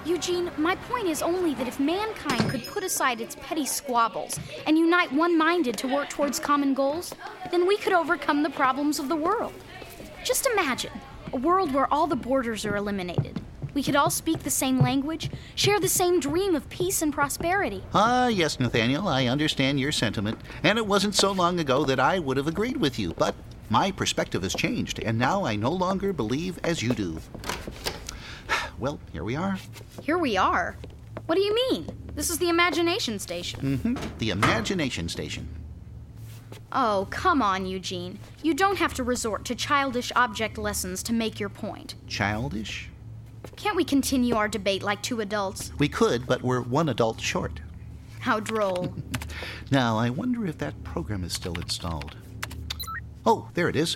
Eugene, my point is only that if mankind could put aside its petty squabbles and unite one-minded to work towards common goals, then we could overcome the problems of the world. Just imagine a world where all the borders are eliminated. We could all speak the same language, share the same dream of peace and prosperity. Yes, Nathaniel, I understand your sentiment, and it wasn't so long ago that I would have agreed with you, but my perspective has changed, and now I no longer believe as you do. Well, here we are. Here we are? What do you mean? This is the Imagination Station. The Imagination Station. Oh, come on, Eugene. You don't have to resort to childish object lessons to make your point. Childish? Can't we continue our debate like two adults? We could, but we're one adult short. How droll. Now, I wonder if that program is still installed. Oh, there it is.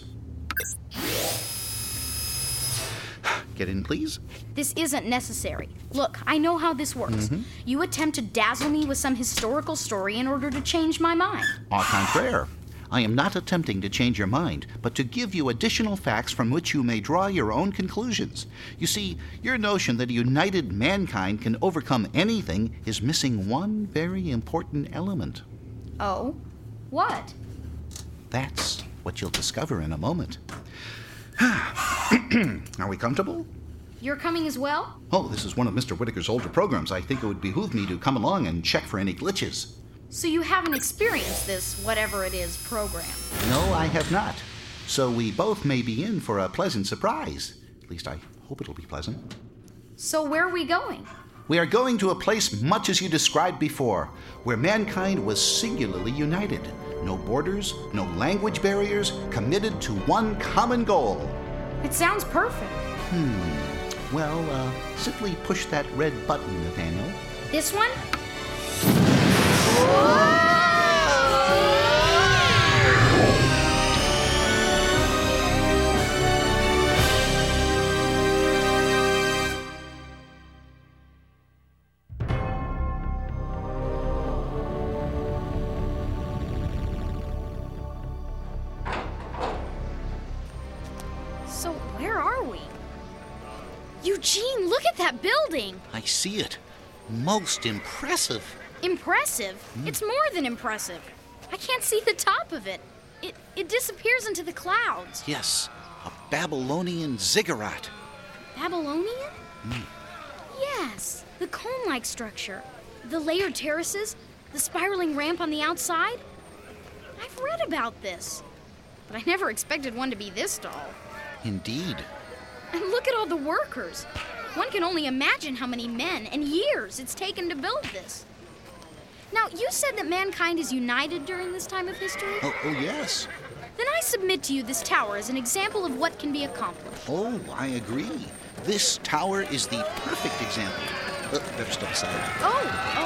Get in, please. This isn't necessary. Look, I know how this works. You attempt to dazzle me with some historical story in order to change my mind. Au contraire. I am not attempting to change your mind, but to give you additional facts from which you may draw your own conclusions. You see, your notion that a united mankind can overcome anything is missing one very important element. Oh? What? That's what you'll discover in a moment. Are we comfortable? You're coming as well? Oh, this is one of Mr. Whitaker's older programs. I think it would behoove me to come along and check for any glitches. So you haven't experienced this, whatever it is, program? No, I have not. So we both may be in for a pleasant surprise. At least I hope it'll be pleasant. So where are we going? We are going to a place much as you described before, where mankind was singularly united. No borders, no language barriers, committed to one common goal. It sounds perfect. Well, simply push that red button, Nathaniel. This one? So where are we? Eugene, look at that building! I see it. Most impressive. Impressive? It's more than impressive. I can't see the top of it. It disappears into the clouds. Yes, a Babylonian ziggurat. Babylonian? Yes, the cone-like structure. The layered terraces, the spiraling ramp on the outside. I've read about this, but I never expected one to be this tall. Indeed. And look at all the workers. One can only imagine how many men and years it's taken to build this. Now, you said that mankind is united during this time of history? Oh, yes. Then I submit to you this tower as an example of what can be accomplished. Oh, I agree. This tower is the perfect example. Better step aside. Oh.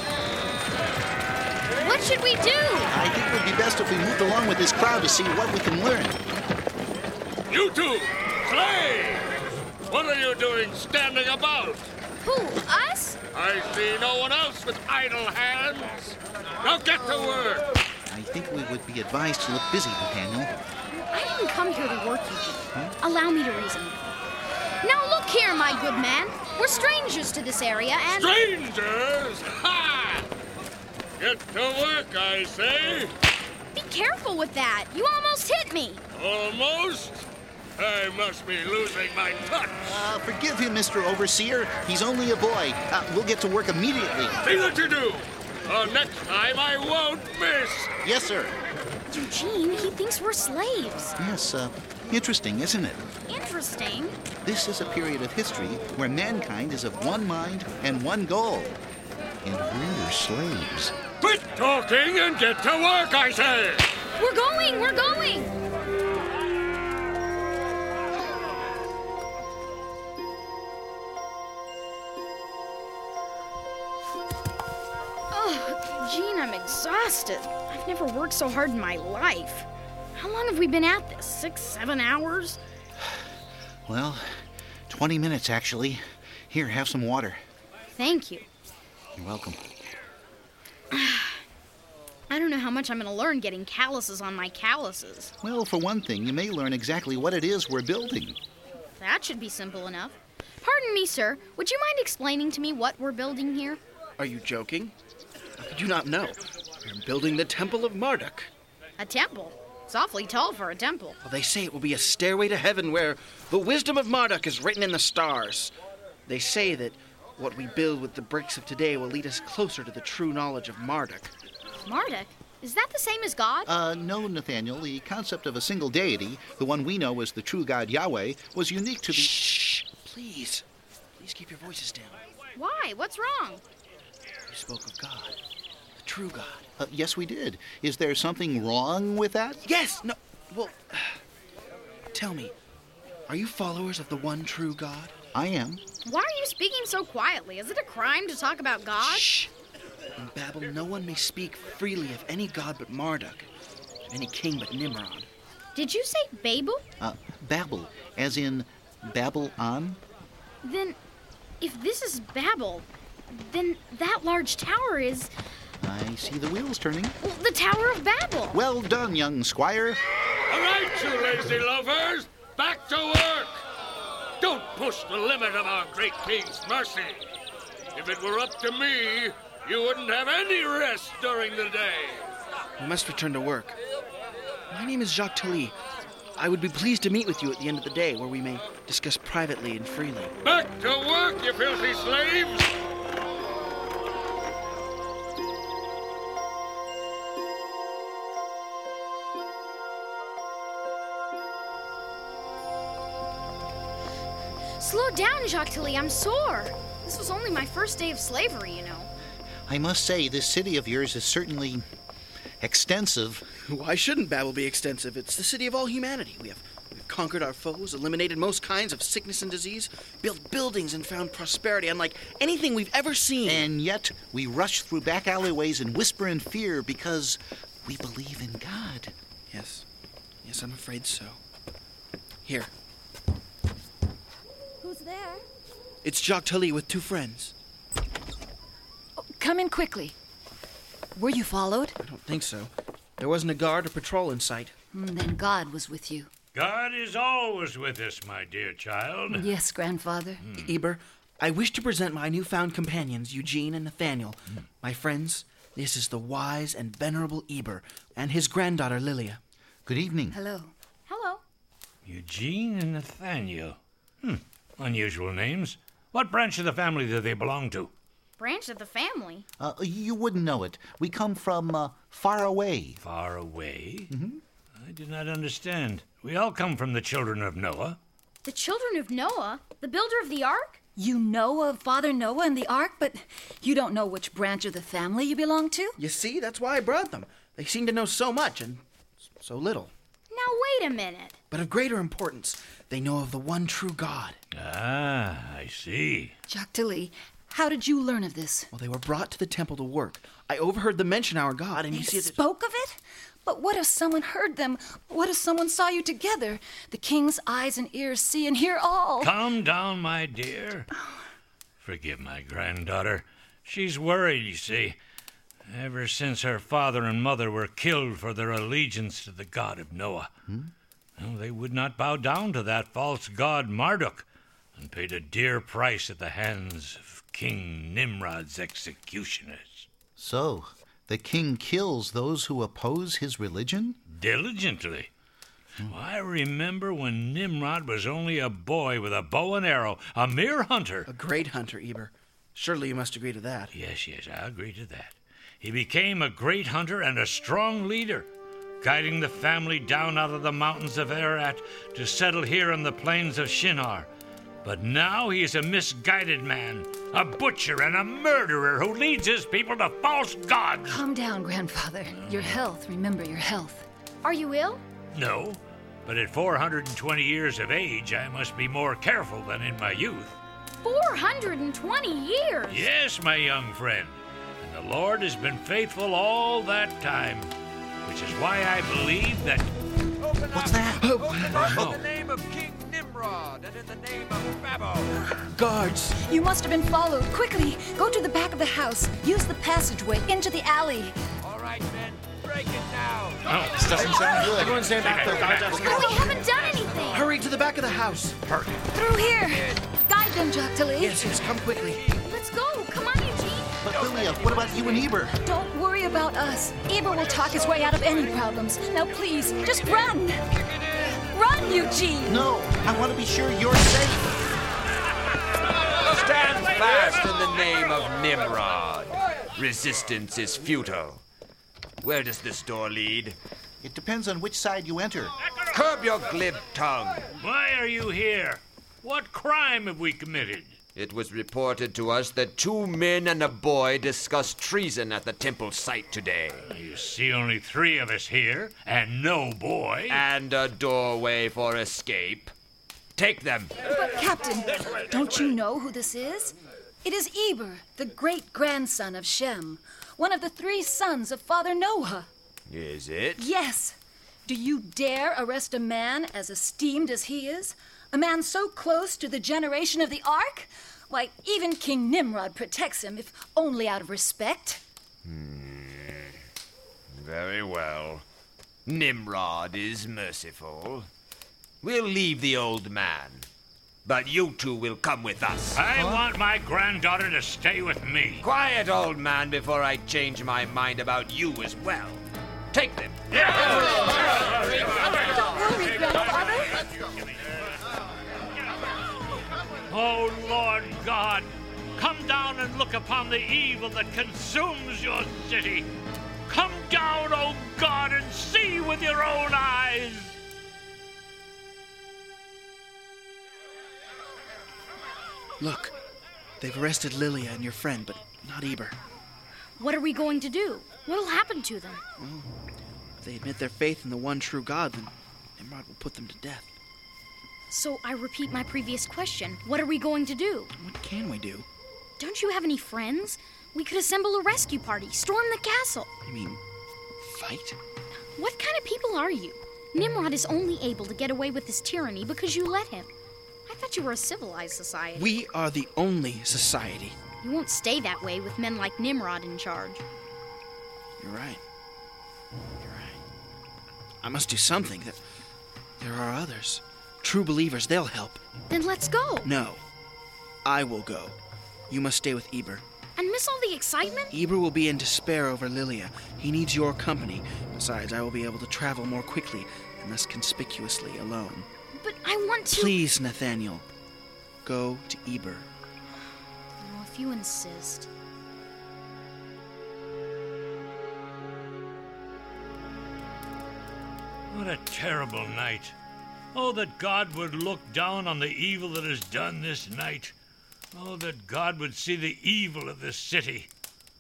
What should we do? I think it would be best if we moved along with this crowd to see what we can learn. You two, slaves! What are you doing standing about? Who, us? I see no one else with idle hands. Now get to work. I think we would be advised to look busy, Nathaniel. I didn't come here to work, Eugene. Allow me to reason with you. Now look here, my good man. We're strangers to this area and... Strangers? Ha! Get to work, I say. Be careful with that. You almost hit me. Almost? I must be losing my touch. Forgive him, Mr. Overseer. He's only a boy. We'll get to work immediately. See what you do. Next time I won't miss. Yes, sir. Eugene, he thinks we're slaves. Yes, interesting, isn't it? Interesting. This is a period of history where mankind is of one mind and one goal. And we're slaves. Quit talking and get to work, I say. We're going. Eugene, I'm exhausted. I've never worked so hard in my life. How long have we been at this? 6, 7 hours? Well, 20 minutes, actually. Here, have some water. Thank you. You're welcome. I don't know how much I'm going to learn getting calluses on my calluses. Well, for one thing, you may learn exactly what it is we're building. That should be simple enough. Pardon me, sir. Would you mind explaining to me what we're building here? Are you joking? How could you not know? We're building the Temple of Marduk. A temple? It's awfully tall for a temple. Well, they say it will be a stairway to heaven where the wisdom of Marduk is written in the stars. They say that what we build with the bricks of today will lead us closer to the true knowledge of Marduk. Marduk? Is that the same as God? No, Nathaniel. The concept of a single deity, the one we know as the true God Yahweh, was unique to the... Shh! Please. Please keep your voices down. Why? What's wrong? You spoke of God. The true God. Yes, we did. Is there something wrong with that? Yes! No. Well, tell me, are you followers of the one true God? I am. Why are you speaking so quietly? Is it a crime to talk about God? Shh! In Babel, no one may speak freely of any god but Marduk, of any king but Nimrod. Did you say Babel? Babel, as in Babel-on? Then, if this is Babel, then that large tower is... I see the wheels turning. Well, the Tower of Babel. Well done, young squire. All right, you lazy loafers, back to work. Don't push the limit of our great king's mercy. If it were up to me, you wouldn't have any rest during the day. We must return to work. My name is Jacques Tully. I would be pleased to meet with you at the end of the day, where we may discuss privately and freely. Back to work, you filthy slaves! Slow down, Jacques Tilly. I'm sore. This was only my first day of slavery, you know. I must say, this city of yours is certainly extensive. Why shouldn't Babel be extensive? It's the city of all humanity. We've conquered our foes, eliminated most kinds of sickness and disease, built buildings and found prosperity unlike anything we've ever seen. And yet, we rush through back alleyways and whisper in fear because we believe in God. Yes, I'm afraid so. Here. Who's there? It's Jacques Tully with 2 friends. Oh, come in quickly. Were you followed? I don't think so. There wasn't a guard or patrol in sight. Then God was with you. God is always with us, my dear child. Yes, grandfather. Eber, I wish to present my newfound companions, Eugene and Nathaniel. My friends, this is the wise and venerable Eber and his granddaughter Lilia. Good evening. Hello. Hello. Eugene and Nathaniel. Unusual names. What branch of the family do they belong to? Branch of the family? You wouldn't know it. We come from far away. Far away? I do not understand. We all come from the children of Noah. The children of Noah? The builder of the ark? You know of Father Noah and the ark, but you don't know which branch of the family you belong to? You see, that's why I brought them. They seem to know so much and so little. Now, wait a minute. But of greater importance, they know of the one true God. Ah, I see. Jacques Tilly, how did you learn of this? Well, they were brought to the temple to work. I overheard them mention our God, and They you see... spoke of it? But what if someone heard them? What if someone saw you together? The king's eyes and ears see and hear all. Calm down, my dear. Forgive my granddaughter. She's worried, you see. Ever since her father and mother were killed for their allegiance to the God of Noah. Well, they would not bow down to that false god Marduk and paid a dear price at the hands of King Nimrod's executioners. So, the king kills those who oppose his religion? Diligently. I remember when Nimrod was only a boy with a bow and arrow, a mere hunter. A great hunter, Eber. Surely you must agree to that. Yes, I agree to that. He became a great hunter and a strong leader, guiding the family down out of the mountains of Ararat to settle here on the plains of Shinar. But now he is a misguided man, a butcher and a murderer who leads his people to false gods. Calm down, grandfather. Your health, remember your health. Are you ill? No, but at 420 years of age, I must be more careful than in my youth. 420 years? Yes, my young friend. And the Lord has been faithful all that time, which is why I believe that... What's that? Open up in the name of King Nimrod and in the name of Babel. Guards! You must have been followed. Quickly, go to the back of the house. Use the passageway into the alley. All right, men, break it now. Oh, This doesn't sound good. Everyone stand back there. We haven't done anything. Hurry to the back of the house. Through here. Guide them, Joctally. Yes, come quickly. Let's go. Come on, Eugene. But Lilia, what about you and Eber? Don't worry about us. Eber will talk his way out of any problems. Now, please, just run. Run, Eugene. No, I want to be sure you're safe. Stand fast in the name of Nimrod. Resistance is futile. Where does this door lead? It depends on which side you enter. Curb your glib tongue. Why are you here? What crime have we committed? It was reported to us that 2 men and a boy discussed treason at the temple site today. You see only 3 of us here, and no boy. And a doorway for escape. Take them. But, Captain, don't you know who this is? It is Eber, the great-grandson of Shem, one of the 3 sons of Father Noah. Is it? Yes. Do you dare arrest a man as esteemed as he is? A man so close to the generation of the Ark? Why, even King Nimrod protects him, if only out of respect. Very well. Nimrod is merciful. We'll leave the old man. But you 2 will come with us. I want my granddaughter to stay with me. Quiet, old man, before I change my mind about you as well. Take them. Don't worry, Grandfather. Oh, Lord God, come down and look upon the evil that consumes your city. Come down, oh God, and see with your own eyes. Look, they've arrested Lilia and your friend, but not Eber. What are we going to do? What'll happen to them? If they admit their faith in the one true God, then Nimrod will put them to death. So I repeat my previous question. What are we going to do? What can we do? Don't you have any friends? We could assemble a rescue party, storm the castle. You mean, fight? What kind of people are you? Nimrod is only able to get away with his tyranny because you let him. I thought you were a civilized society. We are the only society. You won't stay that way with men like Nimrod in charge. You're right. I must do something. There are others. True believers, they'll help. Then let's go. No. I will go. You must stay with Eber. And miss all the excitement? Eber will be in despair over Lilia. He needs your company. Besides, I will be able to travel more quickly and less conspicuously alone. But I want to... Please, Nathaniel. Go to Eber. Oh, if you insist. What a terrible night. Oh, that God would look down on the evil that is done this night. Oh, that God would see the evil of this city.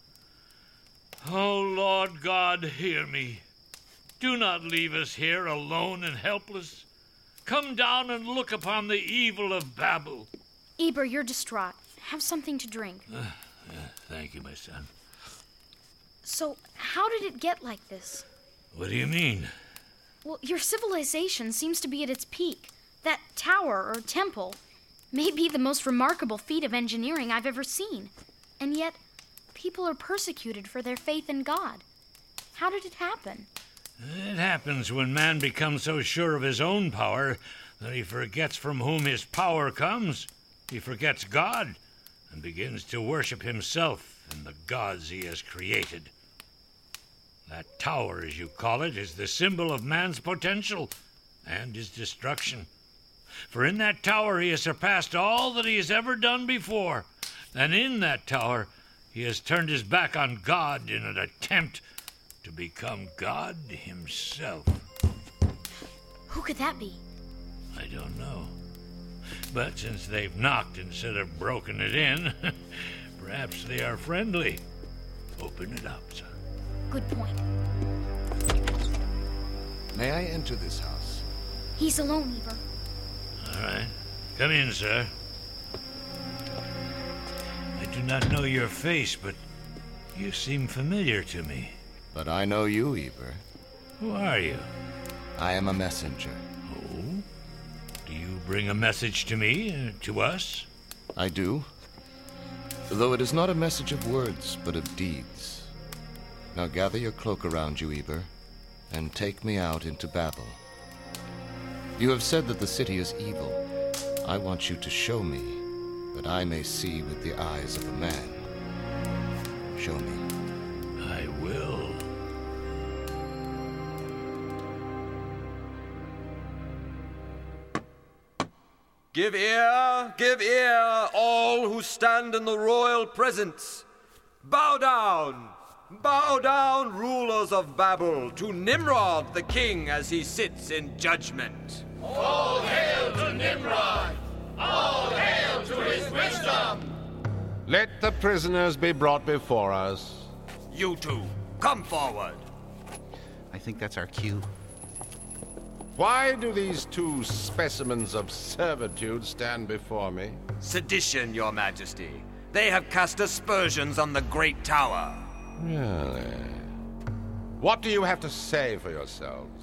Oh, Lord God, hear me. Do not leave us here alone and helpless. Come down and look upon the evil of Babel. Eber, you're distraught. Have something to drink. Thank you, my son. So, how did it get like this? What do you mean? Well, your civilization seems to be at its peak. That tower or temple may be the most remarkable feat of engineering I've ever seen. And yet, people are persecuted for their faith in God. How did it happen? It happens when man becomes so sure of his own power that he forgets from whom his power comes. He forgets God and begins to worship himself and the gods he has created. That tower, as you call it, is the symbol of man's potential and his destruction. For in that tower he has surpassed all that he has ever done before. And in that tower he has turned his back on God in an attempt to become God himself. Who could that be? I don't know. But since they've knocked instead of broken it in, perhaps they are friendly. Open it up, son. Good point. May I enter this house? He's alone, Eber. All right. Come in, sir. I do not know your face, but you seem familiar to me. But I know you, Eber. Who are you? I am a messenger. Oh? Do you bring a message to me, to us? I do. Though it is not a message of words, but of deeds. Now gather your cloak around you, Eber, and take me out into Babel. You have said that the city is evil. I want you to show me that I may see with the eyes of a man. Show me. I will. Give ear, all who stand in the royal presence. Bow down, rulers of Babel, to Nimrod the king as he sits in judgment. All hail to Nimrod! All hail to his wisdom! Let the prisoners be brought before us. You two, come forward. I think that's our cue. Why do these two specimens of servitude stand before me? Sedition, your majesty. They have cast aspersions on the great tower. Really? What do you have to say for yourselves?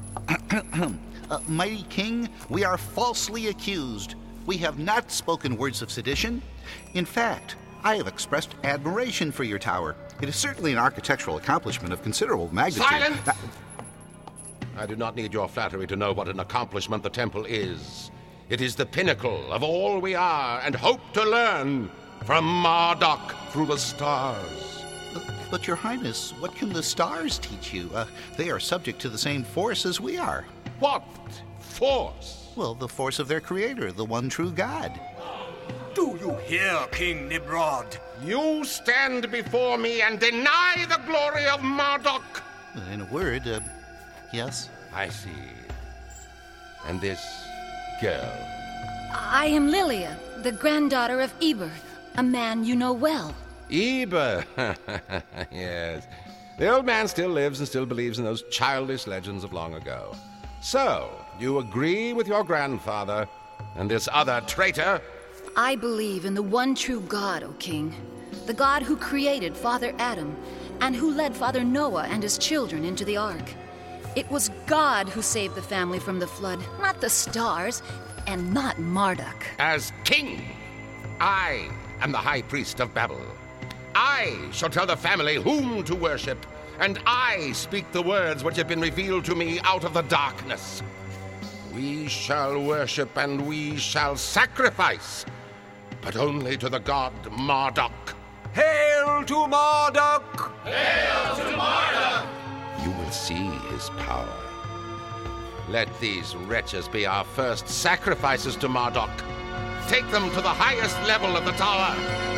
Mighty King, we are falsely accused. We have not spoken words of sedition. In fact, I have expressed admiration for your tower. It is certainly an architectural accomplishment of considerable magnitude. Silence! I do not need your flattery to know what an accomplishment the temple is. It is the pinnacle of all we are and hope to learn from Marduk through the stars. But Your Highness, what can the stars teach you? They are subject to the same force as we are. What force? Well, the force of their creator, the one true God. Do you hear, King Nimrod? You stand before me and deny the glory of Marduk. In a word, yes. I see. And this girl? I am Lilia, the granddaughter of Eber, a man you know well. Eber. Yes. The old man still lives and still believes in those childish legends of long ago. So, you agree with your grandfather and this other traitor? I believe in the one true God, O King. The God who created Father Adam and who led Father Noah and his children into the ark. It was God who saved the family from the flood, not the stars, and not Marduk. As king, I am the high priest of Babel. I shall tell the family whom to worship, and I speak the words which have been revealed to me out of the darkness. We shall worship and we shall sacrifice, but only to the god Marduk. Hail to Marduk! Hail to Marduk! You will see his power. Let these wretches be our first sacrifices to Marduk. Take them to the highest level of the tower.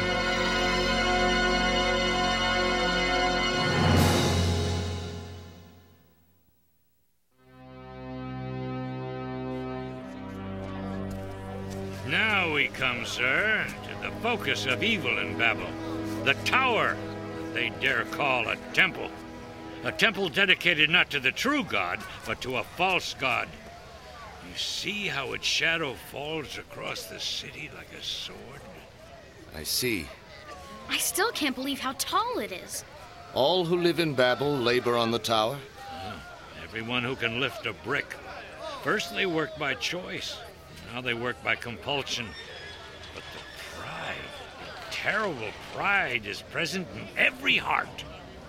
Now we come, sir, to the focus of evil in Babel. The tower that they dare call a temple. A temple dedicated not to the true God, but to a false god. You see how its shadow falls across the city like a sword? I see. I still can't believe how tall it is. All who live in Babel labor on the tower? Everyone who can lift a brick. First they worked by choice. Now they work by compulsion. But the pride, the terrible pride, is present in every heart.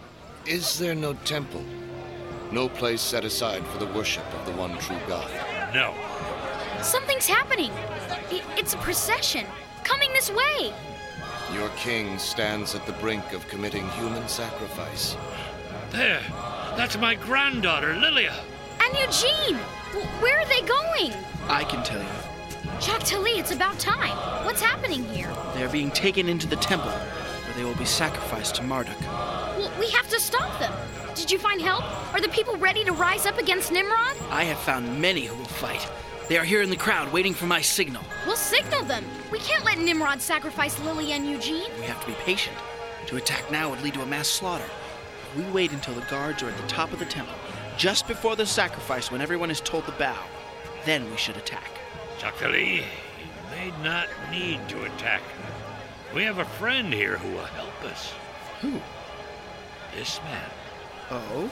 Is there no temple? No place set aside for the worship of the one true God? No. Something's happening. It's a procession. Coming this way. Your king stands at the brink of committing human sacrifice. There. That's my granddaughter, Lilia. And Eugene. Where are they going? I can tell you. Jacques Tilly, it's about time. What's happening here? They are being taken into the temple, where they will be sacrificed to Marduk. Well, we have to stop them. Did you find help? Are the people ready to rise up against Nimrod? I have found many who will fight. They are here in the crowd, waiting for my signal. We'll signal them. We can't let Nimrod sacrifice Lily and Eugene. We have to be patient. To attack now would lead to a mass slaughter. If we wait until the guards are at the top of the temple, just before the sacrifice when everyone is told to bow, then we should attack. Chakali, you may not need to attack. We have a friend here who will help us. Who? This man. Oh?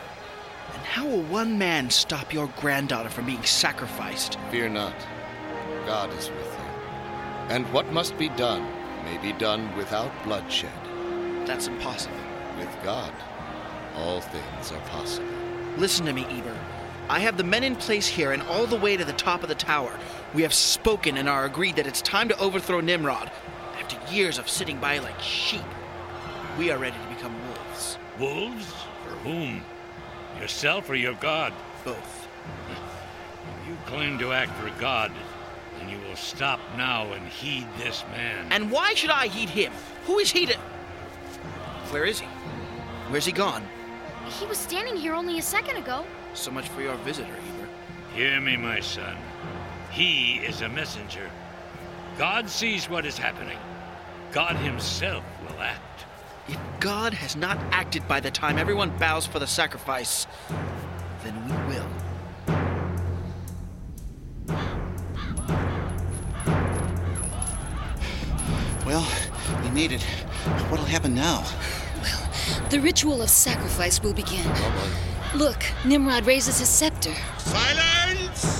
And how will one man stop your granddaughter from being sacrificed? Fear not. God is with you. And what must be done may be done without bloodshed. That's impossible. With God, all things are possible. Listen to me, Eber. I have the men in place here and all the way to the top of the tower. We have spoken and are agreed that it's time to overthrow Nimrod. After years of sitting by like sheep, we are ready to become wolves. Wolves? For whom? Yourself or your God? Both. If you claim to act for God, then you will stop now and heed this man. And why should I heed him? Who is he to... Where is he? Where's he gone? He was standing here only a second ago. So much for your visitor, Eber. Hear me, my son. He is a messenger. God sees what is happening. God himself will act. If God has not acted by the time everyone bows for the sacrifice, then we will. Well, we made it. What'll happen now? Well, the ritual of sacrifice will begin. Look, Nimrod raises his scepter. Silence!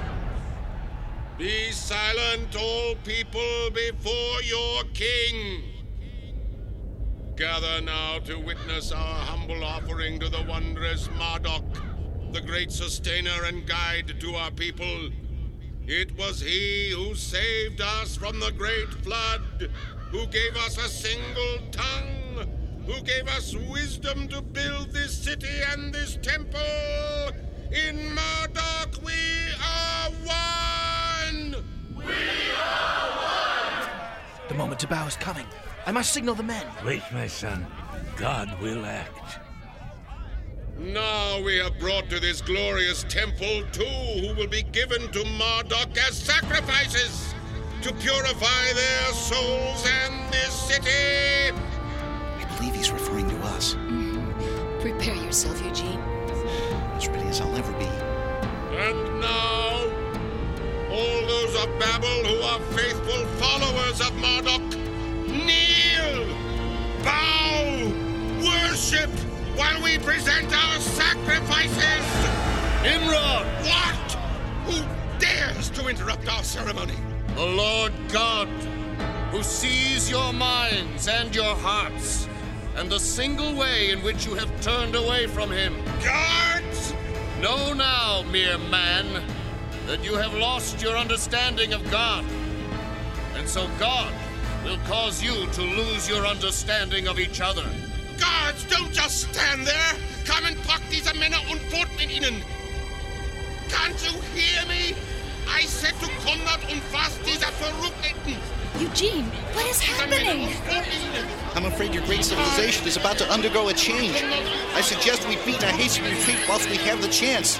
Be silent, all people, before your king. Gather now to witness our humble offering to the wondrous Marduk, the great sustainer and guide to our people. It was he who saved us from the great flood, who gave us a single tongue, who gave us wisdom to build this city and this temple. In Marduk we are one! We are one! The moment to bow is coming. I must signal the men. Wait, my son. God will act. Now we have brought to this glorious temple two who will be given to Marduk as sacrifices to purify their souls and this city. I believe he's referring to us. Prepare yourself, Eugene. As ready as I'll ever be. And now, all those of Babel who are faithful followers of Marduk, kneel, bow, worship, while we present our sacrifices! Nimrod! What? Who dares to interrupt our ceremony? The Lord God, who sees your minds and your hearts, and the single way in which you have turned away from him. Guards! Know now, mere man, that you have lost your understanding of God. And so God will cause you to lose your understanding of each other. Guards, don't just stand there! Come and pack diese Männer und fort mit ihnen! Can't you hear me? I said to Konrad und fass dieser Verrückten! Eugene, what is happening? I'm afraid your great civilization is about to undergo a change. I suggest we beat a hasty retreat whilst we have the chance.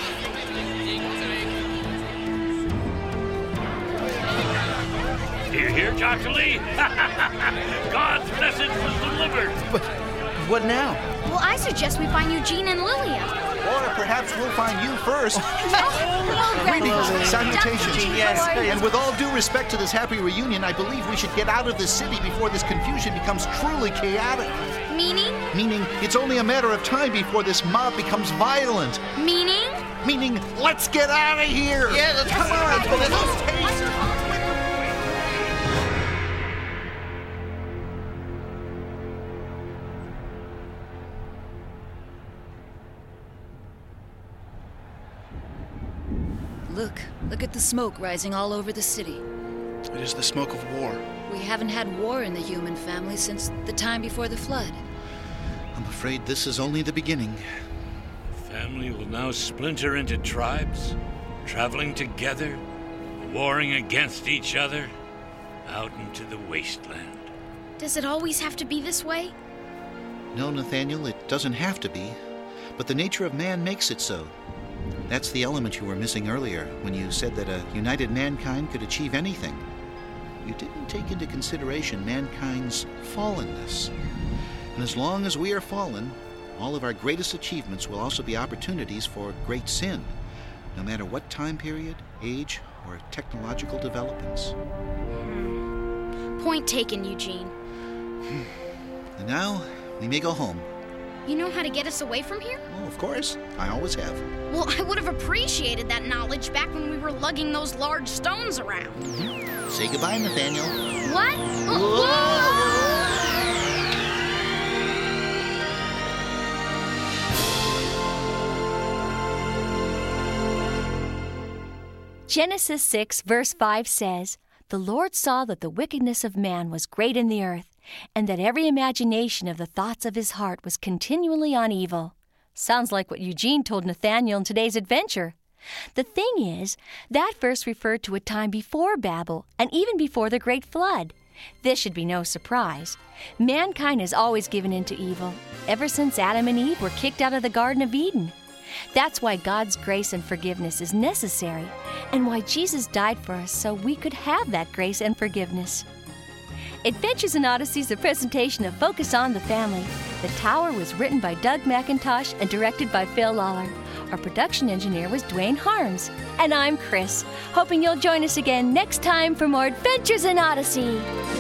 Do you hear, Dr. Lee? God's message was delivered. But what now? Well, I suggest we find Eugene and Lilia. Or perhaps we'll find you first. Greetings, salutations. Yes. And with all due respect to this happy reunion, I believe we should get out of this city before this confusion becomes truly chaotic. Meaning? Meaning, it's only a matter of time before this mob becomes violent. Meaning? Meaning, let's get out of here! Yeah, let's come on! Let's take... Look at the smoke rising all over the city. It is the smoke of war. We haven't had war in the human family since the time before the flood. I'm afraid this is only the beginning. Family will now splinter into tribes, traveling together, warring against each other, out into the wasteland. Does it always have to be this way? No, Nathaniel, it doesn't have to be. But the nature of man makes it so. That's the element you were missing earlier when you said that a united mankind could achieve anything. You didn't take into consideration mankind's fallenness. And as long as we are fallen, all of our greatest achievements will also be opportunities for great sin, no matter what time period, age, or technological developments. Point taken, Eugene. And now, we may go home. You know how to get us away from here? Oh, of course. I always have. Well, I would have appreciated that knowledge back when we were lugging those large stones around. Say goodbye, Nathaniel. What? Genesis 6, verse 5 says, "The Lord saw that the wickedness of man was great in the earth, and that every imagination of the thoughts of his heart was continually on evil." Sounds like what Eugene told Nathaniel in today's adventure. The thing is, that verse referred to a time before Babel and even before the Great Flood. This should be no surprise. Mankind has always given in to evil, ever since Adam and Eve were kicked out of the Garden of Eden. That's why God's grace and forgiveness is necessary, and why Jesus died for us so we could have that grace and forgiveness. Adventures in Odyssey is a presentation of Focus on the Family. The Tower was written by Doug McIntosh and directed by Phil Lawler. Our production engineer was Dwayne Harms. And I'm Chris, hoping you'll join us again next time for more Adventures in Odyssey.